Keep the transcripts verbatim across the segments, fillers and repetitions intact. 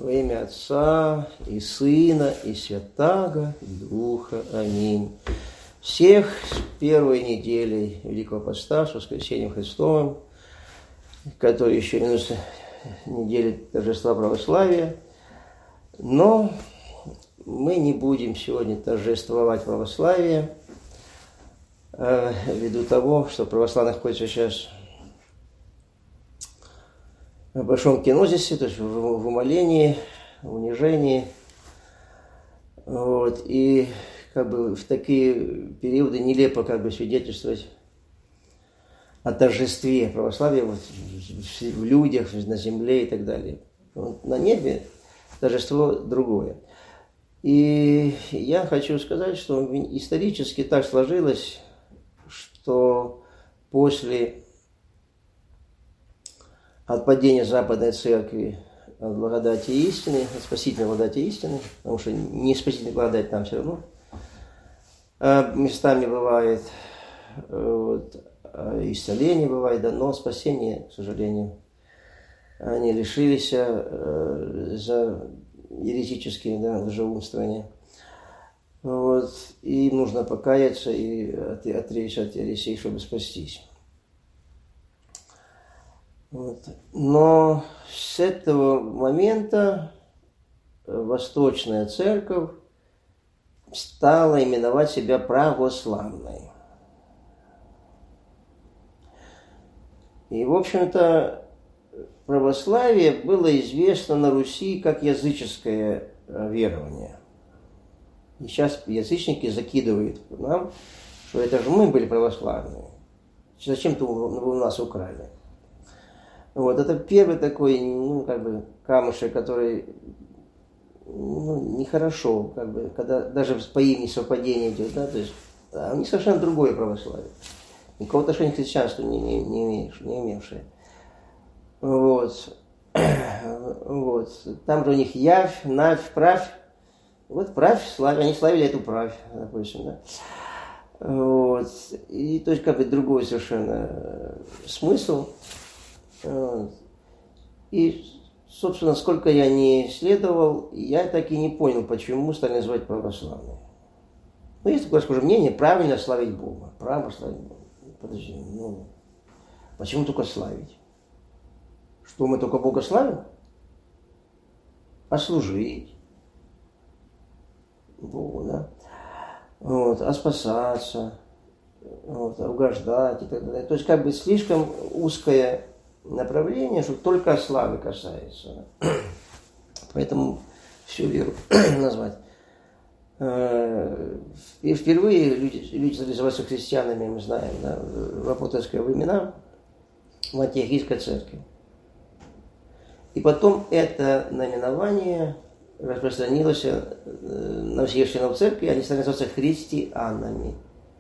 Во имя Отца и Сына и Святаго Духа. Аминь. Всех с первой недели Великого Поста, с Воскресением Христовым, который еще минуты недели торжества православия. Но мы не будем сегодня торжествовать православие, э, ввиду того, что православные находятся сейчас в большом кинозисе, то есть в, в умолении, в унижении. Вот. И как бы в такие периоды нелепо как бы свидетельствовать о торжестве православия вот, в людях, на земле и так далее. Вот на небе торжество другое. И я хочу сказать, что исторически так сложилось, что после отпадения Западной Церкви от благодати истины, от спасительной благодати истины, потому что не спасительная благодать там все равно местами бывает, вот, исцеление бывает, да, но спасение, к сожалению, они лишились за еретические, да, лжеумствования. Вот, и им нужно покаяться и отречься от ересей, чтобы спастись. Вот. Но с этого момента Восточная Церковь стала именовать себя православной. И, в общем-то, православие было известно на Руси как языческое верование. И сейчас язычники закидывают нам, что это же мы были православные. Зачем-то у нас украли. Вот, это первый такой, ну, как бы, камушек, который, ну, нехорошо, как бы, когда даже по имени совпадение идет, да, то есть, да, у них совершенно другое православие. Никакого отношения к христианству не, не, не, имеешь, не имевшие. Вот. Вот. Там же у них явь, навь, правь. Вот правь, славь, они славили эту правь, допустим, да. Вот. И, то есть, как бы, другой совершенно смысл. Вот. И, собственно, сколько я не исследовал, я так и не понял, почему стали называть православные. Ну, есть такое, скажем, мнение, правильно славить Бога. Право славить Бога. Подожди, ну, почему только славить? Что, мы только Бога славим? А служить Богу, да? Вот, а спасаться, вот, а угождать и так далее. То есть, как бы, слишком узкое направление, что только славы касается. Поэтому всю веру назвать. И впервые люди, люди стали называться христианами, мы знаем, да, в апостольские времена, в Антиохийской церкви. И потом это наименование распространилось на всех членов церкви, они стали называться христианами.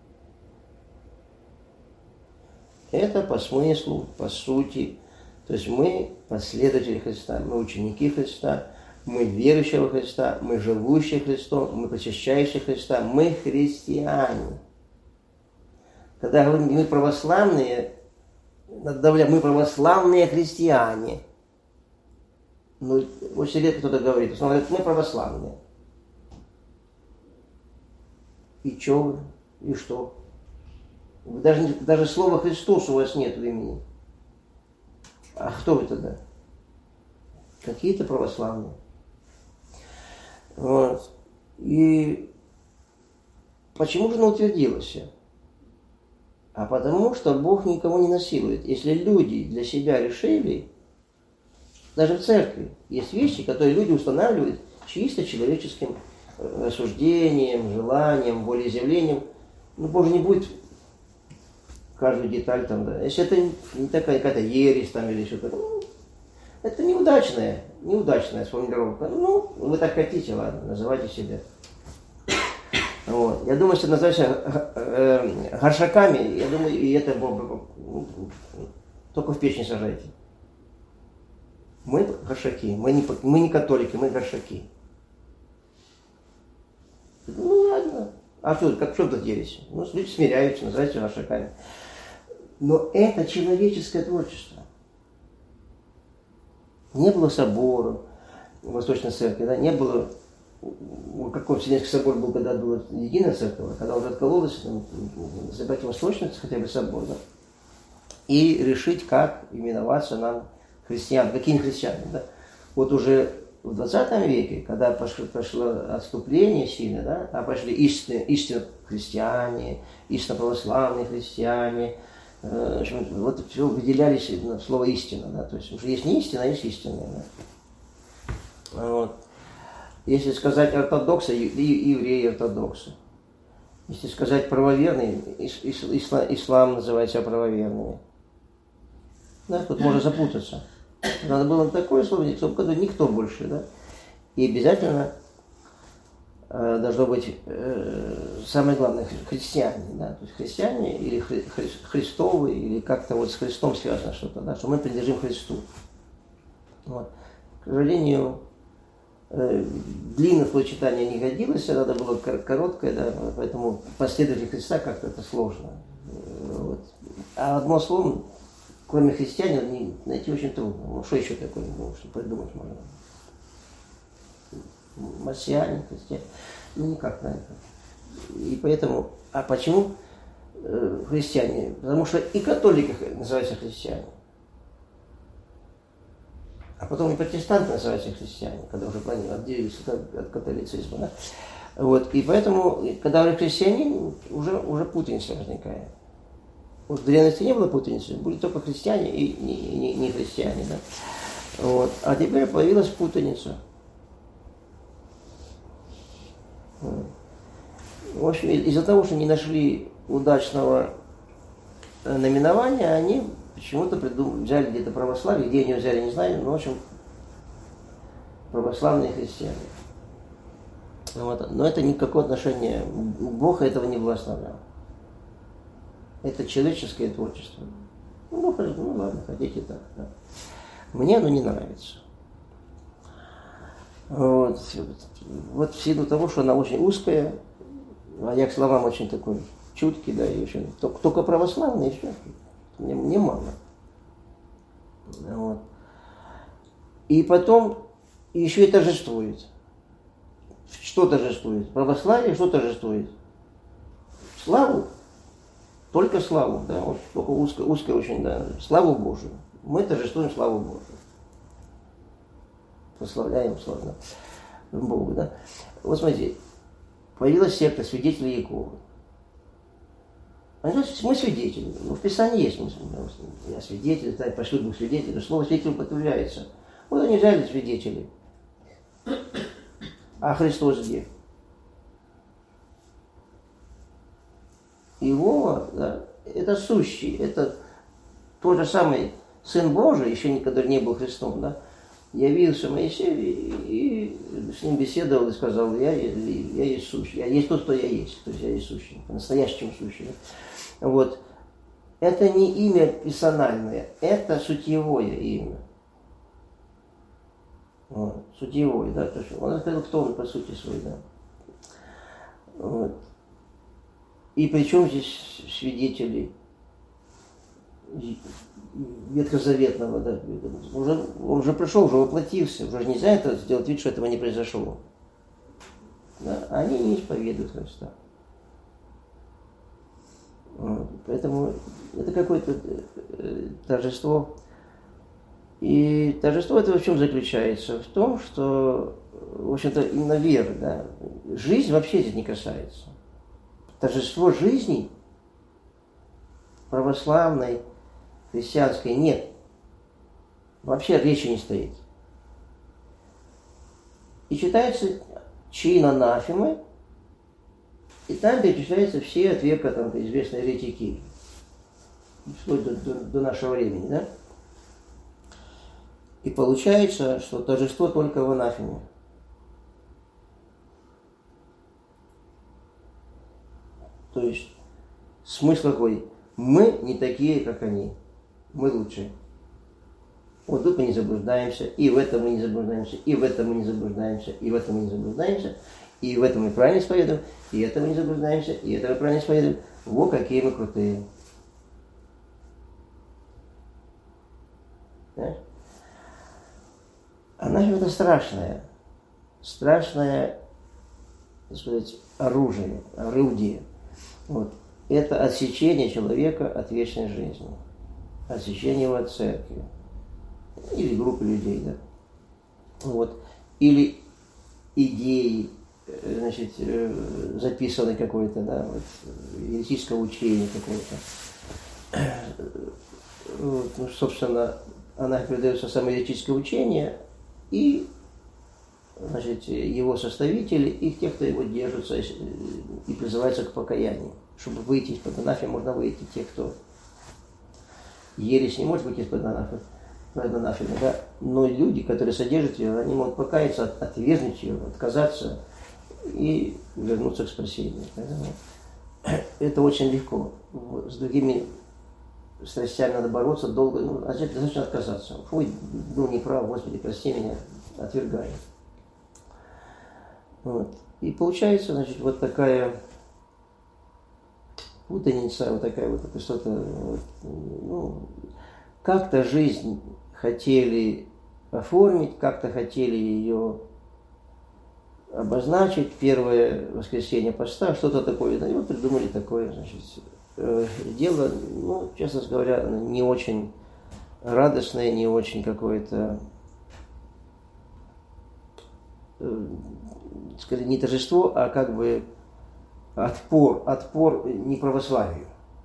Это по смыслу, по сути. То есть мы последователи Христа, мы ученики Христа, мы верующие во Христа, мы живущие Христом, мы причащающие Христа, мы христиане. Когда говорим, мы православные, мы православные христиане. Ну, очень редко кто-то говорит, он говорит, мы православные. И что вы? И что? Даже, даже слова Христос у вас нет в имени. А кто вы тогда? Какие-то православные. Вот. И почему же она утвердилась? А потому что Бог никого не насилует. Если люди для себя решили, даже в церкви есть вещи, которые люди устанавливают чисто человеческим рассуждением, желанием, волеизъявлением, ну, Бог же не будет каждую деталь там, да. Если это не такая какая-то ересь там или что-то, ну, это неудачная, неудачная сформулировка. Ну, вы так хотите, ладно, называйте себя. Вот. Я думаю, что называется э, горшаками, я думаю, и это ну, только в печень сажайте. Мы горшаки, мы не, мы не католики, мы горшаки. Ну ладно. А что, как что тут ересь? Ну, люди смиряются, называются горшаками. Но это человеческое творчество. Не было соборов, Восточной Церкви, да, не было, какой Вселенский собор был, когда была единая церковь, а когда уже откололась, забрать Восточную, хотя бы собор, да, и решить, как именоваться нам христиан, какими христианами, да. Вот уже в двадцатом веке, когда пошло, пошло отступление сильно, да, а пошли истинные, истинно христиане, истинно православные христиане, э, в общем, вот все выделялись на слово истина, да, то есть уже есть не истина, а есть истинная, да. Вот. Если сказать ортодоксы, евреи ортодоксы. Если сказать правоверные, ислам, ислам называет себя правоверными. Да, тут можно запутаться. Надо было такое слово, чтобы никто больше, да. И обязательно э, должно быть э, самое главное христиане, да, то есть христиане или хри, хри, христовы, или как-то вот с Христом связано что-то, да, что мы принадлежим Христу. Вот. К сожалению, э, длинное словосочетание не годилось, надо было короткое, да, поэтому последователь Христа как-то это сложно. Вот. А одно слово, кроме христианина, найти очень трудно. Ну, что еще такое, ну, что придумать можно? Марсиане, христиане. Ну, никак на это. И поэтому, а почему э, христиане? Потому что и католики называются христиане. А потом и протестанты называются христиане, когда уже отделились от, от католицизма. Да? Вот. И поэтому, когда вы христианин, уже, уже путаница возникает. Вот в древности не было путаницы, были только христиане и не, не, не христиане. Да? Вот. А теперь появилась путаница. В общем, из-за того, что не нашли удачного наименования, они почему-то придумали, взяли где-то православие, где они взяли, не знаю, но в общем православные христиане. Вот. Но это никакого отношения, Бог этого не благословлял. Это человеческое творчество. Ну, ну ладно, хотите так. Да. Мне оно не нравится. Вот. Вот в силу того, что она очень узкая, а я к словам очень такой чуткий, да, и очень, только православный, и все. Мне, мне мало. Вот. И потом еще и торжествует. Что торжествует? Православие что торжествует? Славу. Только славу, да, вот только узкая, узкая очень, да, славу Божию. Мы торжествуем славу Божию. Прославляем, славно Богу, да. Вот смотрите, появилась секта свидетелей Иеговы. Мы свидетели. Ну, в Писании есть. Я свидетель, да, пошлю двух свидетелей. Слово свидетель употребляется. Вот они взяли свидетелей. А Христос где? Иегова, да, это сущий, это тот же самый Сын Божий, еще никогда не был Христом, да, явился Моисею и, и с ним беседовал и сказал, я, я, я есть сущий, я есть тот, кто я есть, то есть я есть сущий, по-настоящему сущий. Да? Вот. Это не имя персональное, это сутьевое имя. Вот. Сутьевое, да, то есть он сказал, кто он по сути своей, да. Вот. И причем здесь свидетели ветхозаветного, да, уже, он уже пришел, уже воплотился, уже нельзя это сделать вид, что этого не произошло. Да? Они не исповедуют Христа. Вот. Поэтому это какое-то торжество. И торжество это в чем заключается? В том, что, в общем-то, именно вера, да, жизнь вообще здесь не касается. Торжество жизни православной, христианской нет. Вообще речи не стоит. И читается чин анафемы, и там перечисляются все от века там, известные еретики, вплоть до, до, до нашего времени, да? И получается, что торжество только в анафеме. То есть смысл какой? Мы не такие, как они. Мы лучше. Вот тут мы не заблуждаемся, и в этом мы не заблуждаемся, и в этом мы не заблуждаемся, и в этом мы не заблуждаемся, и в этом мы правильно исповедуем, и это мы не заблуждаемся, и это мы правильно исповедуем. Во, какие мы крутые. Да? Анафема это страшное, страшное, так сказать, оружие, орудие. Вот. Это отсечение человека от вечной жизни, отсечение его от церкви или группы людей, да. Вот. Или идеи, значит, записанной какой-то, да, вот, еретического учения какого-то. Вот, ну, собственно, она передается само еретическое учение и, значит, его составители, и те, кто его держится и призывается к покаянию. Чтобы выйти из-под анафемы, можно выйти те, кто ересь не может выйти из-под анафемы, да? Но люди, которые содержат ее, они могут покаяться, от, отвергнуть ее, отказаться и вернуться к спасению. Поэтому это очень легко. С другими страстями надо бороться долго, ну, а зачем отказаться? Ой, был неправ, Господи, прости меня, отвергаю. Вот. И получается, значит, вот такая путаница, вот такая вот, что-то, вот, ну, как-то жизнь хотели оформить, как-то хотели ее обозначить, первое воскресенье поста, что-то такое, да, и вот придумали такое, значит, э, дело, ну, честно говоря, не очень радостное, не очень какое-то, э, сказать, не торжество, а как бы отпор, отпор не православию.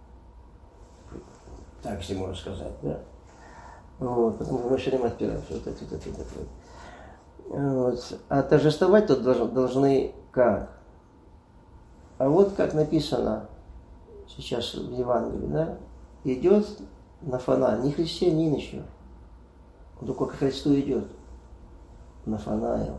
Так, если можно сказать, да. Вот, потому что мы все время отпираемся. Вот это, вот это, вот это. Вот. А торжествовать тут должны как? А вот как написано сейчас в Евангелии, да, идет Нафанаил, не христианин еще, он только к Христу идет, Нафанаил.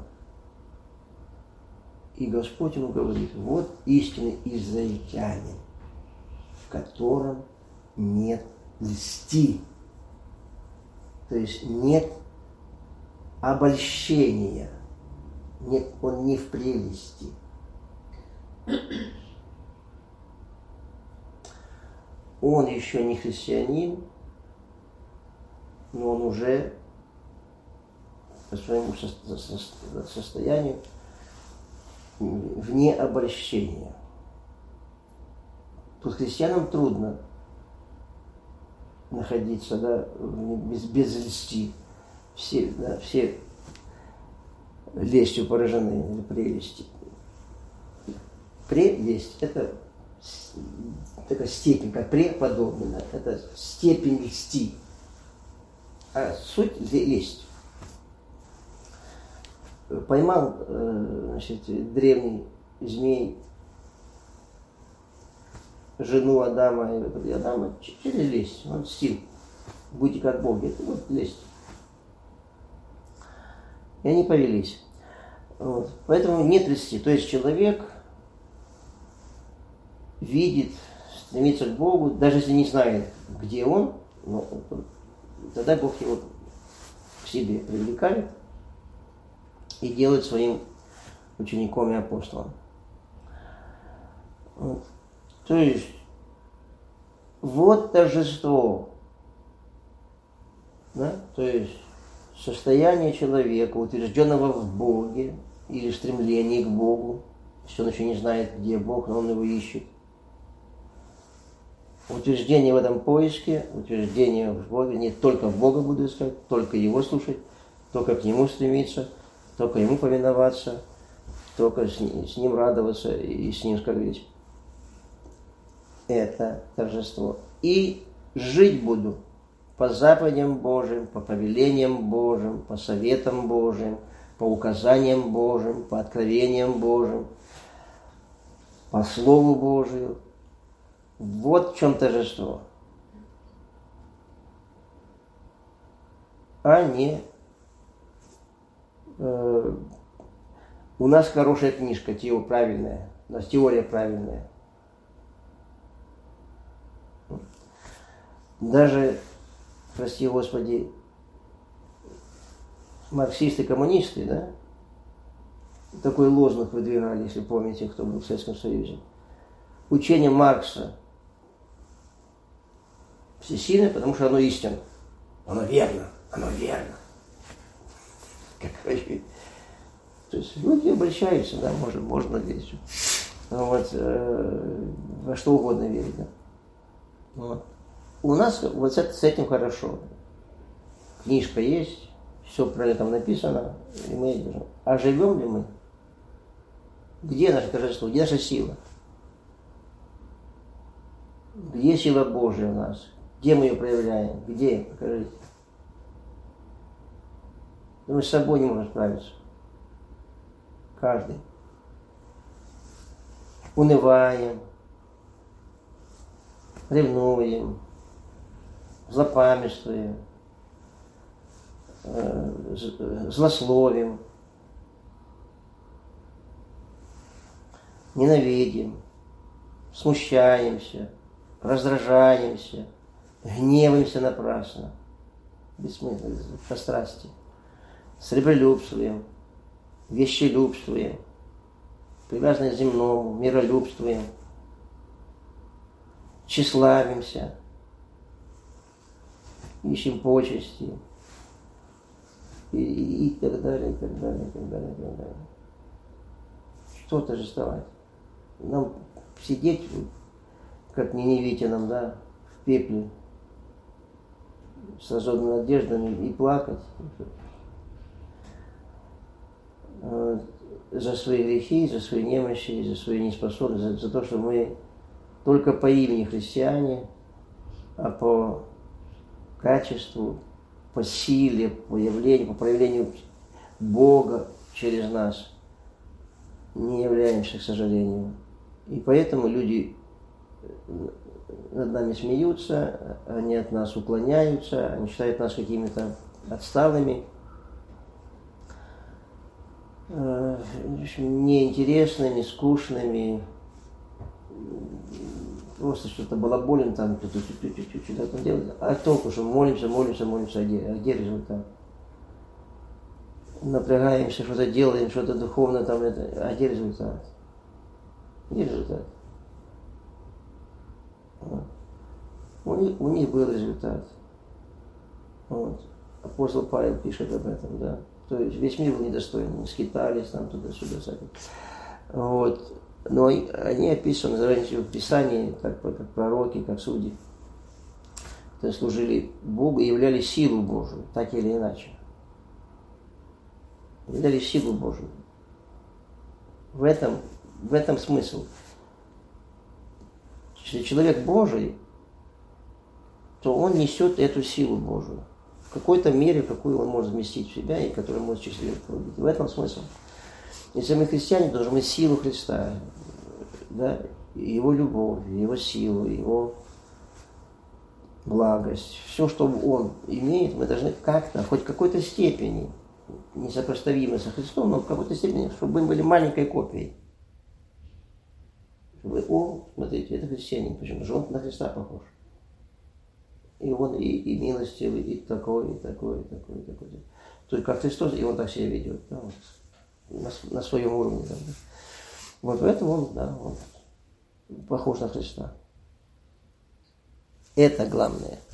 И Господь ему говорит, вот истинный израильтянин, в котором нет льсти, то есть нет обольщения, нет, он не в прелести. Он еще не христианин, но он уже по своему состоянию вне обольщения. Тут христианам трудно находиться, да, без, без льсти. Все, да, все лестью поражены, или прелести. Прелесть – это такая степень, как преподобная, это степень льсти. А суть – лесть. Поймал, значит, древний змей жену Адама, и Адама через лесть, он стил. Будьте как боги, это вот лесть. И они повелись. Вот. Поэтому нет лести. То есть человек видит, стремится к Богу, даже если не знает, где он, но тогда Бог его к себе привлекает и делает своим учеником и апостолом. Вот. То есть, вот торжество, да? То есть, состояние человека, утвержденного в Боге, или стремление к Богу, если он еще не знает, где Бог, но он его ищет. Утверждение в этом поиске, утверждение в Боге, не только Бога буду искать, только Его слушать, только к Нему стремиться, только Ему повиноваться, только с Ним, с ним радоваться и с Ним скорбеть. Это торжество. И жить буду по заповедям Божьим, по повелениям Божьим, по советам Божьим, по указаниям Божьим, по откровениям Божьим, по Слову Божию. Вот в чем торжество. А не э, у нас хорошая книжка, теория правильная, у нас теория правильная. Даже, прости Господи, марксисты, коммунисты, да, такой лозунг выдвигали, если помните, кто был в Советском Союзе. Учение Маркса всесильное, потому что оно истинно. Оно верно, оно верно. То есть люди обольщаются, да, можно, можно верить. Вот, э, во что угодно верить, да. Вот. У нас вот с, с этим хорошо. Книжка есть, все про это там написано, и мы держим. А живем ли мы? Где наше торжество? Где наша сила? Где сила Божия у нас? Где мы ее проявляем? Где? Покажите. Мы с собой не можем справиться. Каждый. Унываем, ревнуем, злопамятствуем, злословим, ненавидим, смущаемся, раздражаемся, гневаемся напрасно, бессмысленно, по страсти, сребролюбствуем, вещелюбствуем, привязанные к земному, миролюбствуем, тщеславимся, ищем почести и, и, и так далее, и так далее, и так далее, и так далее. Что торжествовать? Нам сидеть, как ниневитянам, да, в пепле, с разодранными одеждами и плакать за свои грехи, за свои немощи, за свою неспособность, за, за то, что мы только по имени христиане, а по качеству, по силе, по явлению, по проявлению Бога через нас не являемся, к сожалению. И поэтому люди над нами смеются, они от нас уклоняются, они считают нас какими-то отсталыми, неинтересными, скучными, просто что-то балаболим там, что-то там делать. А толку, что молимся, молимся, молимся, а где, а где результат? Напрягаемся, что-то делаем, что-то духовно там, это, а где результат? Где результат? Вот. У них, у них был результат. Вот. Апостол Павел пишет об этом, да. То есть весь мир был недостойный, скитались там туда-сюда. Вот. Но они описаны раньше в Писании, как, как пророки, как судьи. То есть служили Богу и являли силу Божию, так или иначе. Являли силу Божию. В этом, в этом смысл. Если человек Божий, то он несет эту силу Божию. В какой-то мере, какую он может вместить в себя и которую может счастливо проводить. В этом смысл. Если мы христиане, то должны иметь силу Христа, да, Его любовь, Его силу, Его благость. Все, что Он имеет, мы должны как-то, хоть в какой-то степени, несопоставимо со Христом, но в какой-то степени, чтобы мы были маленькой копией. Чтобы, о, смотрите, это христианин, почему же он на Христа похож. И он и, и милостивый, и такой, и такой, и такой, и такой. То есть как Христос, и он так себя ведет, да, вот, на, на своем уровне. Да. Вот в этом он, да, он похож на Христа. Это главное.